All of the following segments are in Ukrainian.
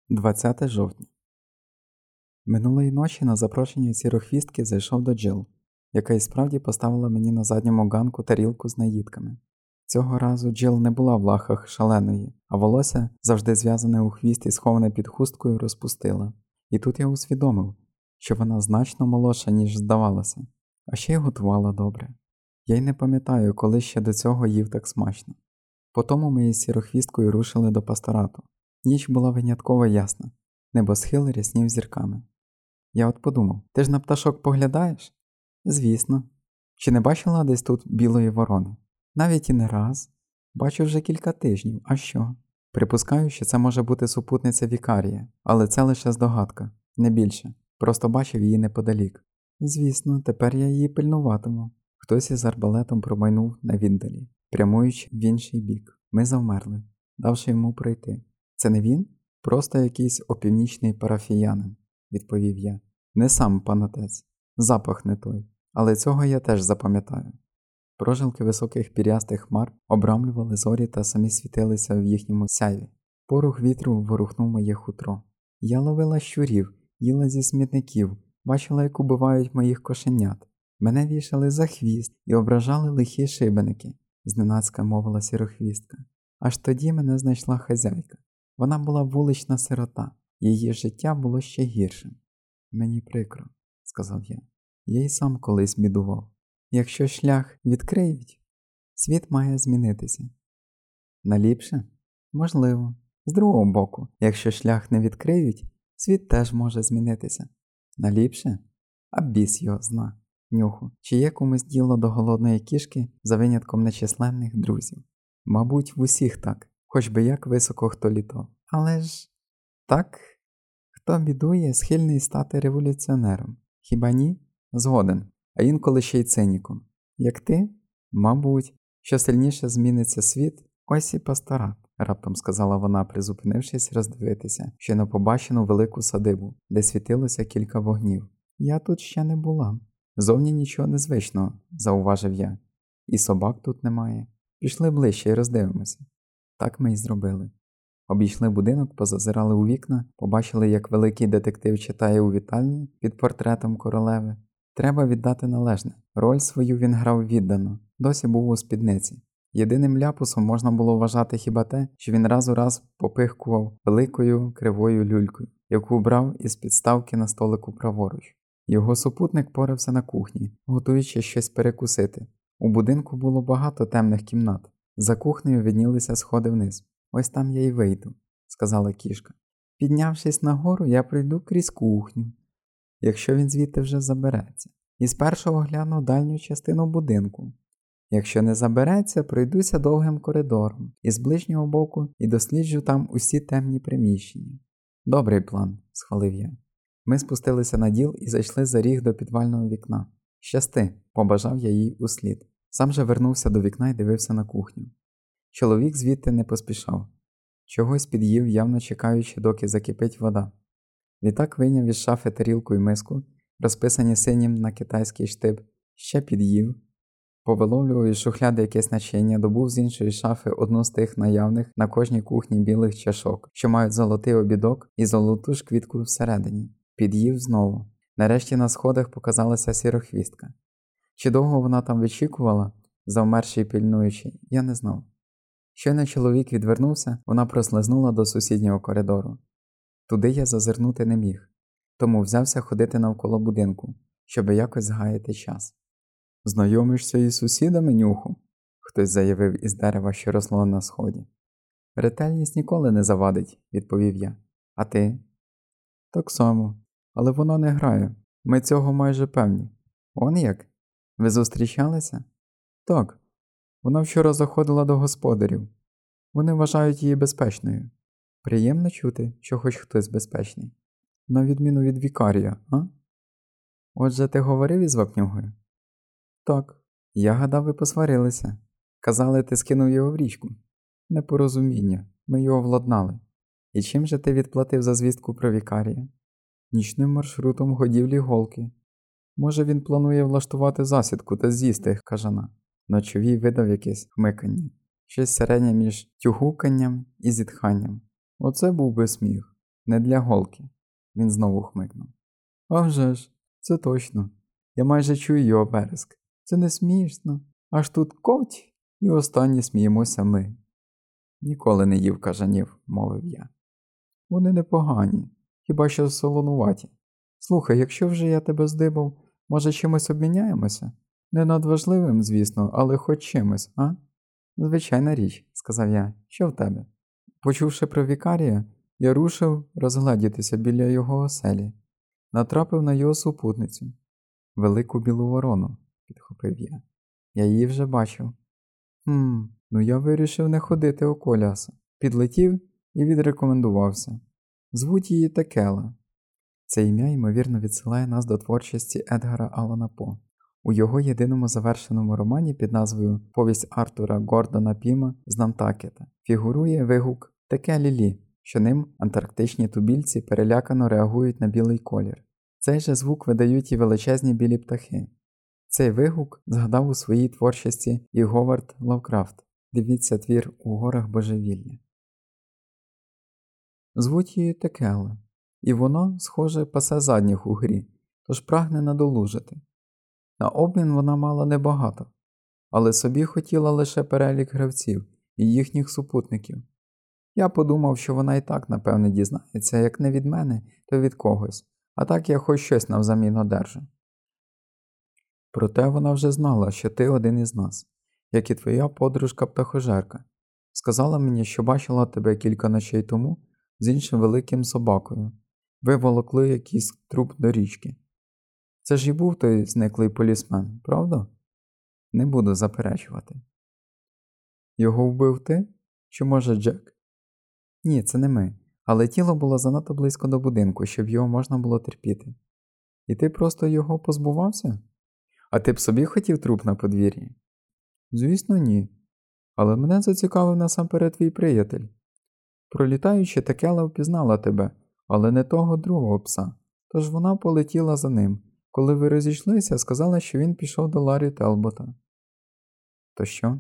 20 жовтня. Минулої ночі на запрошення сірохвістки зайшов до Джил, яка і справді поставила мені на задньому ганку тарілку з наїдками. Цього разу Джил не була в лахах шаленої, а волосся, завжди зв'язане у хвіст і сховане під хусткою, розпустила. І тут я усвідомив, що вона значно молодша, ніж здавалося, а ще й готувала добре. Я й не пам'ятаю, коли ще до цього їв так смачно. Потому ми із сірохвісткою рушили до пасторату. Ніч була винятково ясна, небосхил ряснів зірками. Я от подумав, ти ж на пташок поглядаєш? Звісно. Чи не бачила десь тут білої ворони? Навіть і не раз. Бачу вже кілька тижнів, а що? Припускаю, що це може бути супутниця Вікарія, але це лише здогадка, не більше. Просто бачив її неподалік. Звісно, тепер я її пильнуватиму. Хтось із арбалетом промайнув на віддалі, прямуючи в інший бік. Ми завмерли, давши йому пройти. Це не він? Просто якийсь опівнічний парафіянин, відповів я. Не сам, пан отець. Запах не той. Але цього я теж запам'ятаю. Прожилки високих пірястих хмар обрамлювали зорі та самі світилися в їхньому сяйві. Порух вітру ворухнув моє хутро. Я ловила щурів, їла зі смітників, бачила, як убивають моїх кошенят. Мене вішали за хвіст і ображали лихі шибеники, зненацька мовила сірохвістка. Аж тоді мене знайшла хазяйка. Вона була вулична сирота, її життя було ще гіршим. Мені прикро, сказав я. Я й сам колись бідував. Якщо шлях відкриють, світ має змінитися. Наліпше? Можливо. З другого боку, якщо шлях не відкриють, світ теж може змінитися. Наліпше? А біс його зна. Нюху, чи є комусь діло до голодної кішки за винятком нечисленних друзів? Мабуть, в усіх так, хоч би як високо хто літав. Але ж так, хто бідує, схильний стати революціонером. Хіба ні? Згоден, а інколи ще й циніком. Як ти? Мабуть, що сильніше зміниться світ, ось і пасторат, раптом сказала вона, призупинившись роздивитися, що на побачену велику садибу, де світилося кілька вогнів. Я тут ще не була. Зовні нічого незвичного, зауважив я. І собак тут немає. Пішли ближче і роздивимося. Так ми й зробили. Обійшли будинок, позазирали у вікна, побачили, як великий детектив читає у вітальні під портретом королеви. Треба віддати належне. Роль свою він грав віддано, досі був у спідниці. Єдиним ляпусом можна було вважати хіба те, що він раз у раз попихкував великою кривою люлькою, яку брав із підставки на столику праворуч. Його супутник порався на кухні, готуючи щось перекусити. У будинку було багато темних кімнат. За кухнею виднілися сходи вниз. «Ось там я й вийду», – сказала кішка. «Піднявшись нагору, я пройду крізь кухню, якщо він звідти вже забереться. І спершу огляну дальню частину будинку. Якщо не забереться, пройдуся довгим коридором, із ближнього боку і досліджу там усі темні приміщення». «Добрий план», – схвалив я. Ми спустилися на діл і зайшли за ріг до підвального вікна. «Щасти», – побажав я їй услід. Сам же вернувся до вікна і дивився на кухню. Чоловік звідти не поспішав. Чогось під'їв, явно чекаючи, доки закипить вода. Відтак вийняв із шафи тарілку і миску, розписані синім на китайський штиб, ще під'їв, повиловлював із шухляди якесь начиння, добув з іншої шафи одну з тих наявних на кожній кухні білих чашок, що мають золотий обідок і золоту ж квітку всередині. Під'їв знову. Нарешті на сходах показалася сірохвістка. Чи довго вона там вичікувала, завмерши й пильнуючи, я не знав. Щойно чоловік відвернувся, вона прослизнула до сусіднього коридору. Туди я зазирнути не міг, тому взявся ходити навколо будинку, щоби якось згаяти час. «Знайомишся із сусідами, Нюху?» – хтось заявив із дерева, що росло на сході. «Ретельність ніколи не завадить», – відповів я. «А ти?» «Так само. Але воно не грає. Ми цього майже певні». «Он як? Ви зустрічалися?» «Так. Вона вчора заходила до господарів. Вони вважають її безпечною». «Приємно чути, що хоч хтось безпечний. На відміну від Вікарія, а?» «Отже, ти говорив із Вапнюгою?» «Так. Я гадав, ви посварилися. Казали, ти скинув його в річку». «Непорозуміння. Ми його владнали». «І чим же ти відплатив за звістку про Вікарія?» «Нічним маршрутом годівлі голки. Може, він планує влаштувати засідку та з'їсти кажана». Ночовій видав якесь хмикання. Щось середнє між тюгуканням і зітханням. Оце був би сміх. Не для голки. Він знову хмикнув. А вже ж, це точно. Я майже чую його вереск. Це не смішно. Аж тут ковть, і останні сміємося ми. Ніколи не їв кажанів, мовив я. Вони непогані, хіба що солонуваті. Слухай, якщо вже я тебе здибав, може чимось обміняємося? Не надважливим, звісно, але хоч чимось, а? Звичайна річ, сказав я. Що в тебе? Почувши про вікарія, я рушив розгледітися біля його оселі. Натрапив на його супутницю. Велику білу ворону, підхопив я. Я її вже бачив. Ну я вирішив не ходити у коляса. Підлетів і відрекомендувався. Звуть її Текела. Це ім'я, ймовірно, відсилає нас до творчості Едгара Аллана По. У його єдиному завершеному романі під назвою «Повість Артура Гордона Піма з Нантакета» фігурує вигук «Теке-лі-лі», що ним антарктичні тубільці перелякано реагують на білий колір. Цей же звук видають і величезні білі птахи. Цей вигук згадав у своїй творчості і Говард Лавкрафт. Дивіться твір «У горах божевілля». Звуть її Текела, і воно, схоже, пасе задніх у грі, тож прагне надолужити. На обмін вона мала небагато, але собі хотіла лише перелік гравців і їхніх супутників. Я подумав, що вона і так, напевне, дізнається, як не від мене, то від когось, а так я хоч щось навзамін одержу. Проте вона вже знала, що ти один із нас, як і твоя подружка-птахожерка. Сказала мені, що бачила тебе кілька ночей тому з іншим великим собакою. Ви волокли якийсь труп до річки. Це ж і був той зниклий полісмен, правда? Не буду заперечувати. Його вбив ти? Чи може Джек? Ні, це не ми, але тіло було занадто близько до будинку, щоб його можна було терпіти. І ти просто його позбувався? А ти б собі хотів труп на подвір'ї? Звісно, ні. Але мене зацікавив насамперед твій приятель. Пролітаючи, Текела впізнала тебе, але не того другого пса, тож вона полетіла за ним. Коли ви розійшлися, сказала, що він пішов до Ларрі Телбота. То що?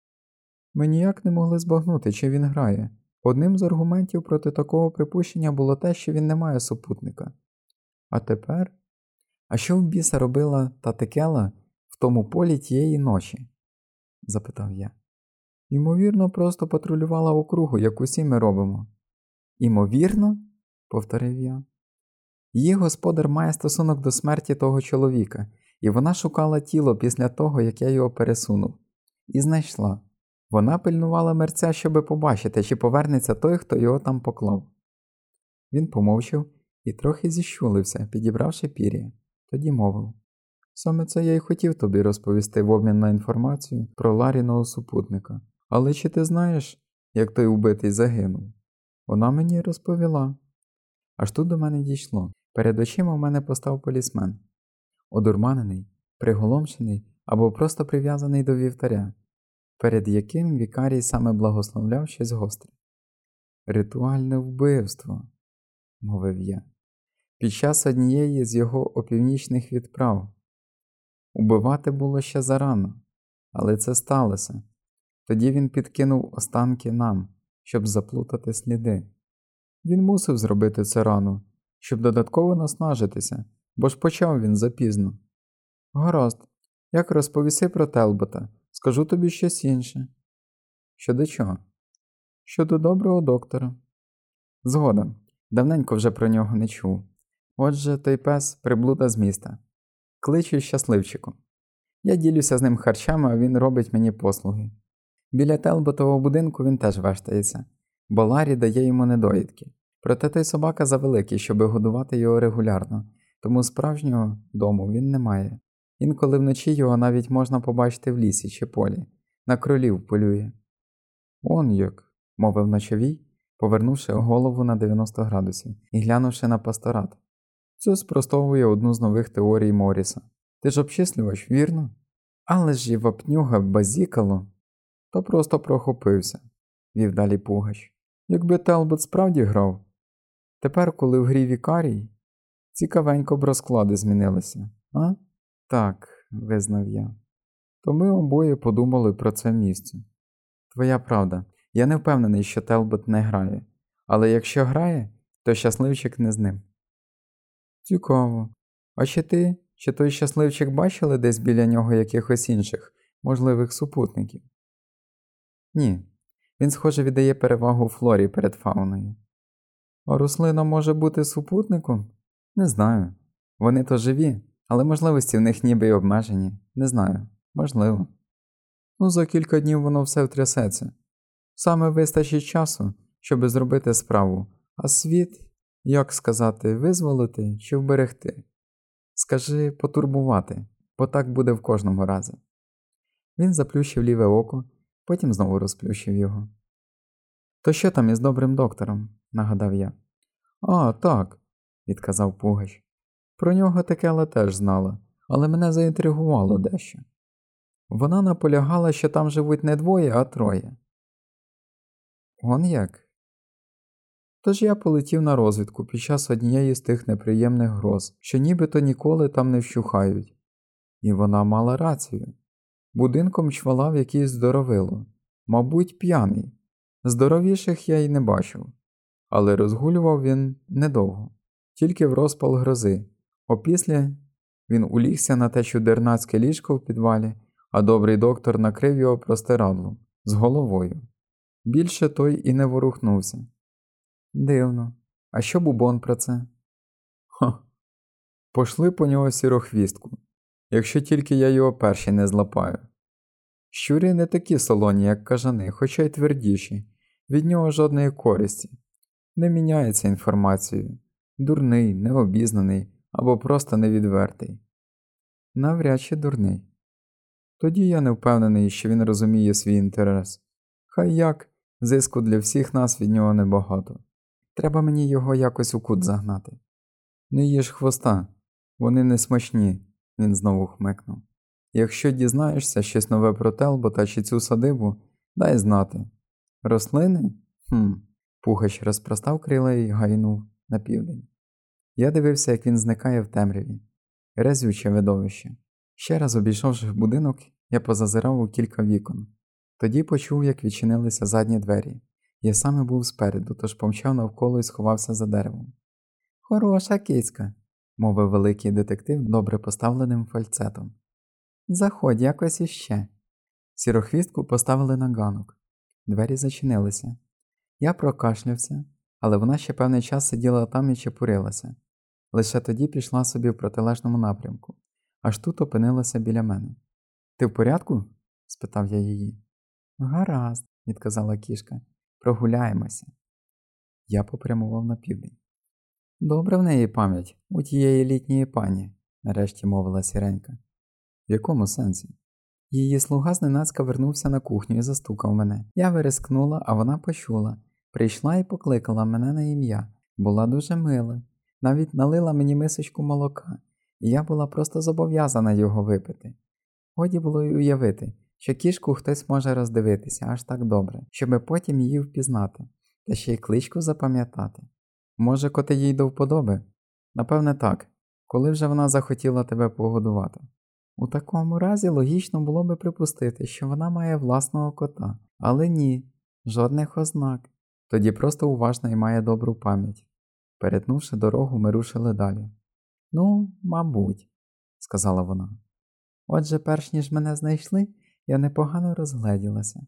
Ми ніяк не могли збагнути, чи він грає. Одним з аргументів проти такого припущення було те, що він не має супутника. А тепер? А що в біса робила та Текела в тому полі тієї ночі? Запитав я. Ймовірно, просто патрулювала округу, як усі ми робимо. Імовірно? Повторив я. Її господар має стосунок до смерті того чоловіка, і вона шукала тіло після того, як я його пересунув. І знайшла. Вона пильнувала мерця, щоби побачити, чи повернеться той, хто його там поклав. Він помовчав і трохи зіщулився, підібравши пір'я. Тоді мовив. Саме це я й хотів тобі розповісти в обмін на інформацію про Ларіного супутника. Але чи ти знаєш, як той убитий загинув? Вона мені розповіла. Аж тут до мене дійшло. Перед очима в мене постав полісмен. Одурманений, приголомшений або просто прив'язаний до вівтаря, перед яким вікарій саме благословляв щось гостре. «Ритуальне вбивство», – мовив я, під час однієї з його опівнічних відправ. Убивати було ще зарано, але це сталося. Тоді він підкинув останки нам, щоб заплутати сліди. Він мусив зробити це рано, щоб додатково наснажитися, бо ж почав він запізно. Гаразд, як розповіси про Телбота, скажу тобі щось інше. Щодо чого? Щодо доброго доктора. Згодом, давненько вже про нього не чув. Отже, той пес – приблуда з міста. Кличу щасливчиком. Я ділюся з ним харчами, а він робить мені послуги. Біля Телботового будинку він теж вештається, бо Ларрі дає йому недоїдки. Проте той собака завеликий, щоби годувати його регулярно, тому справжнього дому він не має. Інколи вночі його навіть можна побачити в лісі чи полі. На кролів полює. «Он як», – мовив ночовій, повернувши голову на 90 градусів і глянувши на пасторат. Це спростовує одну з нових теорій Моріса. Ти ж обчислювач, вірно? Але ж і вапнюга базікало. То просто прохопився, вів далі Пугач. Якби Телбот справді грав. Тепер, коли в грі вікарій, цікавенько б розклади змінилися, а? Так, визнав я. То ми обоє подумали про це місце. Твоя правда, я не впевнений, що Телбот не грає. Але якщо грає, то щасливчик не з ним. Цікаво. А чи той щасливчик бачили десь біля нього якихось інших, можливих супутників? Ні. Він, схоже, віддає перевагу флорі перед фауною. А рослина може бути супутником? Не знаю. Вони то живі, але можливості в них ніби й обмежені. Не знаю. Можливо. Ну, за кілька днів воно все втрясеться. Саме вистачить часу, щоби зробити справу, а світ, як сказати, визволити чи вберегти. Скажи потурбувати, бо так буде в кожному разі. Він заплющив ліве око, потім знову розплющив його. То що там із добрим доктором? Нагадав я. А, так, відказав Пугач. Про нього Текела теж знала, але мене заінтригувало дещо. Вона наполягала, що там живуть не двоє, а троє. Он як? Тож я полетів на розвідку під час однієї з тих неприємних гроз, що нібито ніколи там не вщухають. І вона мала рацію. Будинком чвалав якийсь здоровило, мабуть, п'яний. Здоровіших я й не бачив. Але розгулював він недовго, тільки в розпал грози. Опісля він улігся на те чудернацьке ліжко в підвалі, а добрий доктор накрив його простирадлом, з головою. Більше той і не ворухнувся. Дивно. А що Бубон про це? Ха. Пошли по нього сірохвістку, якщо тільки я його перший не злапаю. Щурі не такі солоні, як кажани, хоча й твердіші. Від нього жодної користі. Не міняється інформацією. Дурний, необізнаний або просто невідвертий. Навряд чи дурний. Тоді я не впевнений, що він розуміє свій інтерес. Хай як, зиску для всіх нас від нього небагато. Треба мені його якось у кут загнати. Не їж хвоста, вони не смачні, він знову хмикнув. Якщо дізнаєшся щось нове про Телбота чи цю садибу, дай знати. Рослини? Пугач розпростав крила і гайнув на південь. Я дивився, як він зникає в темряві. Разюче видовище. Ще раз обійшовши будинок, я позазирав у кілька вікон. Тоді почув, як відчинилися задні двері. Я саме був спереду, тож помчав навколо і сховався за деревом. «Хороша кицька», – мовив великий детектив добре поставленим фальцетом. «Заходь якось іще». Сірохвістку поставили на ганок. Двері зачинилися. Я прокашлявся, але вона ще певний час сиділа там і чепурилася. Лише тоді пішла собі в протилежному напрямку. Аж тут опинилася біля мене. «Ти в порядку?» – спитав я її. «Гаразд», – відказала кішка. «Прогуляємося». Я попрямував на південь. «Добре в неї пам'ять, у тієї літньої пані», – нарешті мовила сіренька. «В якому сенсі?» Її слуга зненацька вернувся на кухню і застукав мене. Я вирискнула, а вона почула. Прийшла і покликала мене на ім'я. Була дуже мила. Навіть налила мені мисочку молока, і я була просто зобов'язана його випити. Годі було й уявити, що кішку хтось може роздивитися аж так добре, щоби потім її впізнати, та ще й кличку запам'ятати. Може, коти їй до вподоби? Напевне так, коли вже вона захотіла тебе погодувати. У такому разі логічно було би припустити, що вона має власного кота, але ні, жодних ознак. Тоді просто уважна і має добру пам'ять. Перетнувши дорогу, ми рушили далі. «Ну, мабуть», – сказала вона. «Отже, перш ніж мене знайшли, я непогано розгледілася.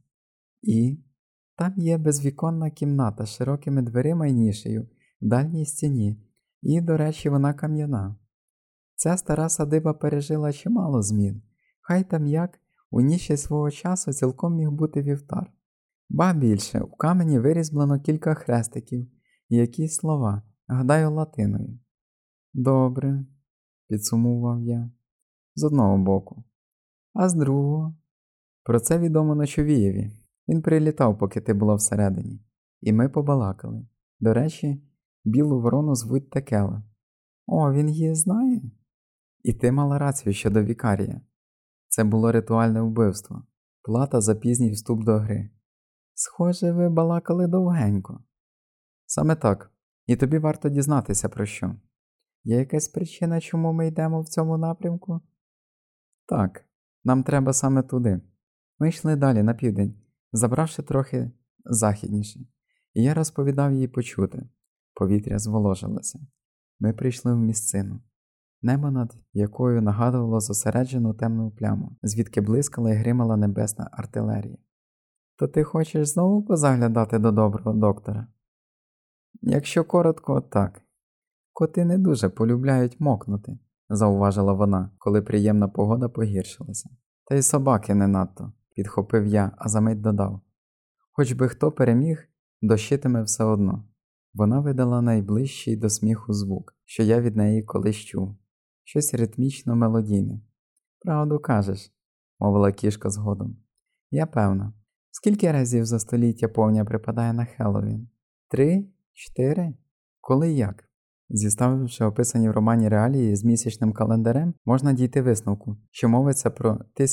І там є безвіконна кімната з широкими дверима й нішею в дальній стіні, і, до речі, вона кам'яна. Ця стара садиба пережила чимало змін. Хай там як, у ніші свого часу цілком міг бути вівтар. Ба більше, у камені вирізблено кілька хрестиків і якісь слова, гадаю, латиною». «Добре», – підсумував я, – «з одного боку. А з другого?» «Про це відомо Ночовієві. Він прилітав, поки ти була всередині. І ми побалакали. До речі, білу ворону звуть Текела». «О, він її знає?» «І ти мала рацію щодо вікарія. Це було ритуальне вбивство. Плата за пізній вступ до гри». «Схоже, ви балакали довгенько». «Саме так. І тобі варто дізнатися про що. Є якась причина, чому ми йдемо в цьому напрямку?» «Так, нам треба саме туди». Ми йшли далі на південь, забравши трохи західніше, і я розповідав їй почути. Повітря зволожилося. Ми прийшли в місцину, небо над якою нагадувало зосереджену темну пляму, звідки блискала і гримала небесна артилерія. То ти хочеш знову позаглядати до доброго доктора? Якщо коротко, так. Коти не дуже полюбляють мокнути, зауважила вона, коли приємна погода погіршилася. Та й собаки не надто, підхопив я, а замить додав. Хоч би хто переміг, дощитиме все одно. Вона видала найближчий до сміху звук, що я від неї колись чув. Щось ритмічно мелодійне. Правду кажеш, мовила кішка згодом. Я певна. Скільки разів за століття повня припадає на Хеллоуін? 3? 4? Коли як? Зіставивши описані в романі реалії з місячним календарем, можна дійти висновку, що мовиться про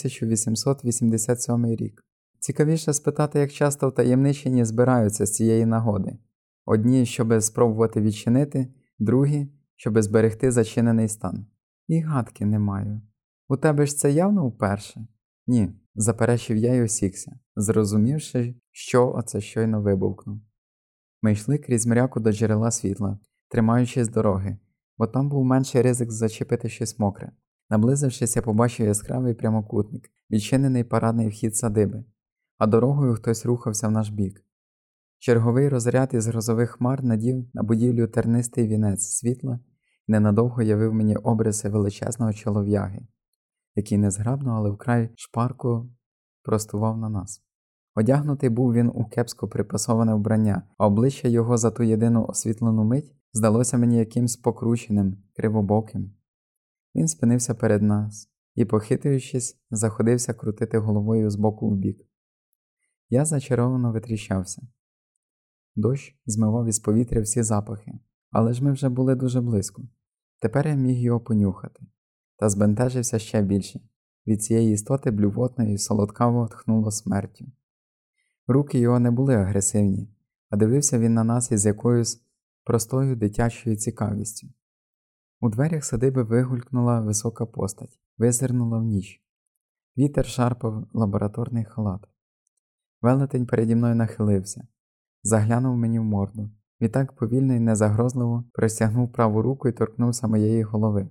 1887 рік. Цікавіше спитати, як часто втаємничені збираються з цієї нагоди. Одні, щоби спробувати відчинити, другі, щоби зберегти зачинений стан. І гадки не маю. У тебе ж це явно вперше? Ні, заперечив я й осікся, зрозумівши, що оце щойно вибувкнув. Ми йшли крізь мряку до джерела світла, тримаючись дороги, бо там був менший ризик зачепити щось мокре. Наблизившись, я побачив яскравий прямокутник, відчинений парадний вхід садиби, а дорогою хтось рухався в наш бік. Черговий розряд із грозових хмар надів на будівлю тернистий вінець світла і ненадовго явив мені обриси величезного чолов'яги, який незграбно, але вкрай шпарко простував на нас. Одягнутий був він у кепсько припасоване вбрання, а обличчя його за ту єдину освітлену мить здалося мені якимсь покрученим, кривобоким. Він спинився перед нас і, похитуючись, заходився крутити головою з боку в бік. Я зачаровано витріщався. Дощ змивав із повітря всі запахи, але ж ми вже були дуже близько. Тепер я міг його понюхати, та збентежився ще більше. Від цієї істоти блювотно і солодкаво тхнуло смертю. Руки його не були агресивні, а дивився він на нас із якоюсь простою дитячою цікавістю. У дверях садиби вигулькнула висока постать, визирнула в ніч. Вітер шарпав лабораторний халат. Велетень переді мною нахилився, заглянув мені в морду. Відтак повільно і незагрозливо простягнув праву руку і торкнувся моєї голови.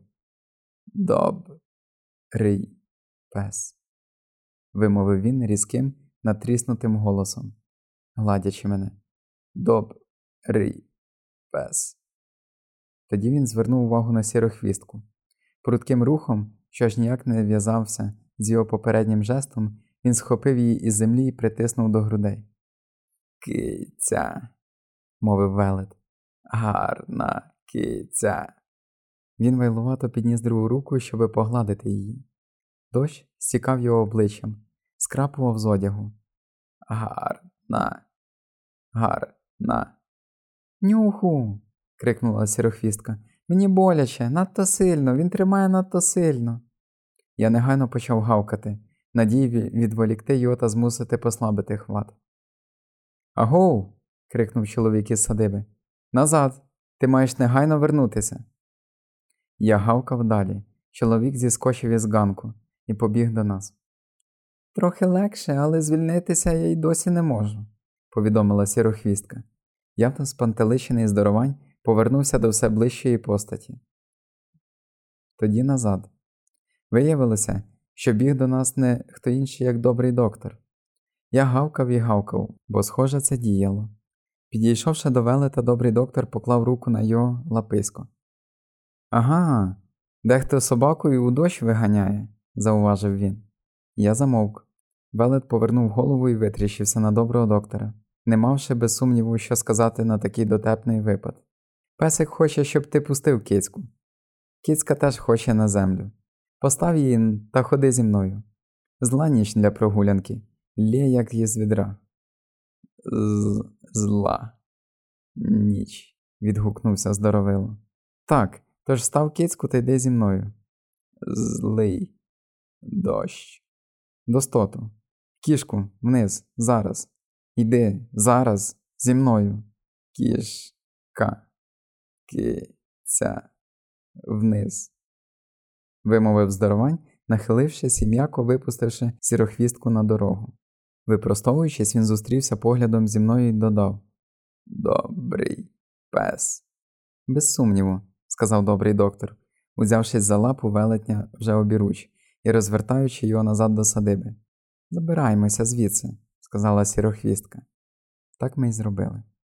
«Добрий пес», вимовив він різким, натріснутим голосом, гладячи мене. «Добрий пес». Тоді він звернув увагу на сірохвістку. Прудким рухом, що ж ніяк не в'язався з його попереднім жестом, він схопив її із землі і притиснув до грудей. «Киця», мовив велет. «Гарна киця». Він вайлувато підніс другу руку, щоби погладити її. Дощ стікав його обличчям, скрапував з одягу. Гарна. «Нюху!» – крикнула сірохвістка. «Мені боляче, надто сильно, він тримає надто сильно». Я негайно почав гавкати, надії відволікти його та змусити послабити хват. «Агоу!» – крикнув чоловік із садиби. «Назад! Ти маєш негайно вернутися!» Я гавкав далі. Чоловік зіскочив із ганку і побіг до нас. «Трохи легше, але звільнитися я й досі не можу», – повідомила сірохвістка. Явно спантеличений здоровань повернувся до все ближчої постаті. Тоді назад. Виявилося, що біг до нас не хто інший, як добрий доктор. Я гавкав і гавкав, бо, схоже, це діяло. Підійшовши до велета, добрий доктор поклав руку на його лаписько. «Ага, дехто собакою у дощ виганяє», – зауважив він. Я замовк. Велет повернув голову і витріщився на доброго доктора, не мавши без сумніву, що сказати на такий дотепний випад. «Песик хоче, щоб ти пустив кицьку. Кицька теж хоче на землю. Постав її та ходи зі мною. Зла ніч для прогулянки. Лє, як із відра». «Зла ніч», – відгукнувся здоровило. «Так, тож став кицьку та йди зі мною». «Злий дощ». «Достоту. Кішку, вниз, зараз. Йди, зараз, зі мною». «Кішка, киця, вниз», – вимовив здоровань, нахилившись і м'яко випустивши сірохвістку на дорогу. Випростовуючись, він зустрівся поглядом зі мною і додав: «Добрий пес». Без сумніву, сказав добрий доктор, узявшись за лапу велетня вже обіруч і розвертаючи його назад до садиби. Забираємося звідси, сказала сірохвістка. Так ми й зробили.